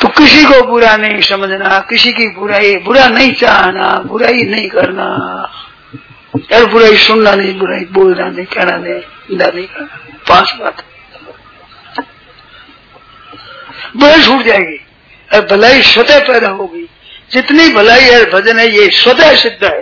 तो किसी को बुरा नहीं समझना, किसी की बुरा नहीं चाहना, बुराई नहीं करना, यार बुराई सुनना नहीं, बुराई बोलना नहीं, कहना नहीं, निंदा नहीं करना। 5 बात बुराई छूट जाएगी और भलाई स्वतः पैदा होगी। जितनी भलाई है भजन है ये स्वतः सिद्ध है।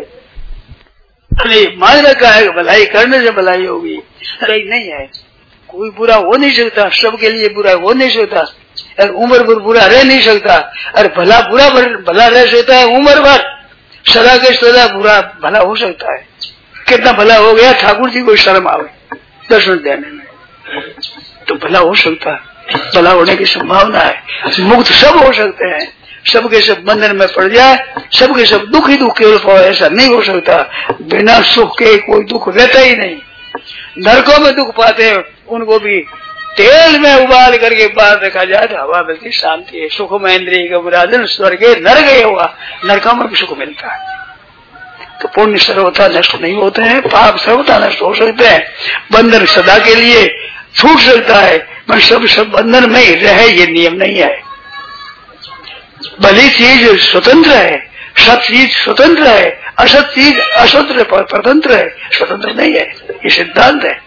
मान रखा है भलाई करने से भलाई होगी, भलाई नहीं है। कोई बुरा हो नहीं सकता, सबके लिए बुरा हो नहीं सकता, उम्र भर बुरा रह नहीं सकता। अरे भला रह सकता है उम्र भर, सदा के सदा बुरा भला हो सकता है। कितना भला हो गया, ठाकुर जी को शर्म आवे दर्शन देने में, तो भला हो सकता है, भला होने की संभावना है। मुक्त सब हो सकते हैं, सबके सब बंधन में पड़ जाए, सबके सब दुख ही दुख केवल पाओ, ऐसा नहीं हो सकता। बिना सुख के कोई दुख रहता ही नहीं। नरकों में दुख पाते हैं उनको भी तेल में उबाल करके बाहर रखा जाए तो हवा मिलती, शांति है। सुख में इंद्रिय का विराजन, स्वर्ग नरक हुआ, नरकों में भी सुख मिलता है। तो पुण्य सर्वथा नष्ट नहीं होते हैं, पाप सर्वथा नष्ट हो सकते हैं। बंधन सदा के लिए छूट सकता है, पर सब बंधन में ही रहे ये नियम नहीं है। भली चीज स्वतंत्र है, सत चीज स्वतंत्र है, असत चीज अस्वतंत्र परतंत्र है, स्वतंत्र नहीं है। ये सिद्धांत है।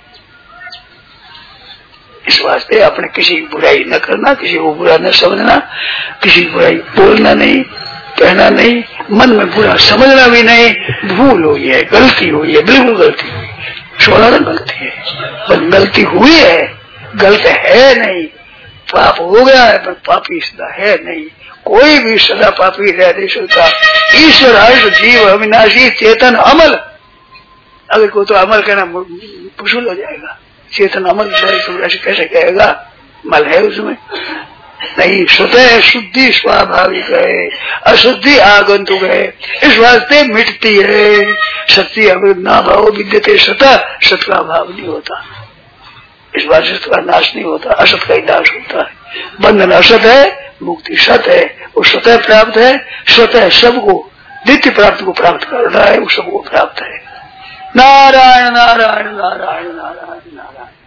इस वास्ते अपने किसी की बुराई न करना, किसी को बुरा न समझना, किसी की बुराई बोलना नहीं, कहना नहीं, मन में बुरा समझना भी नहीं। भूल हुई है, गलती हुई है, बिल्कुल गलती हुई, सोना गलती है, पर गलती हुई है, गलत है नहीं। पाप हो गया है पर पापी सदा है नहीं, कोई भी सदा पापी रह नहीं सकता। ईश्वर हर्ष जीव अविनाशी चेतन अमल, अगर कोई तो अमल कहना पुशुल हो जाएगा। चेतन अमल ऐसे कैसे कहेगा, मल है उसमें नहीं। स्वतः शुद्धि स्वाभाविक है, अशुद्धि आगंतुक है, इस वास्ते मिटती है। सत्य अगर ना भाव विद्यते सता, सत का भाव नहीं होता, इस बार सत का नाश नहीं होता, असत का ही नाश होता है। बंधन असत है, मुक्ति सत है, वो स्वतः प्राप्त है। स्वतः सबको नित्य प्राप्त को प्राप्त कर रहा है, वो सबको प्राप्त है। नारायण नारायण नारायण नारायण नारायण।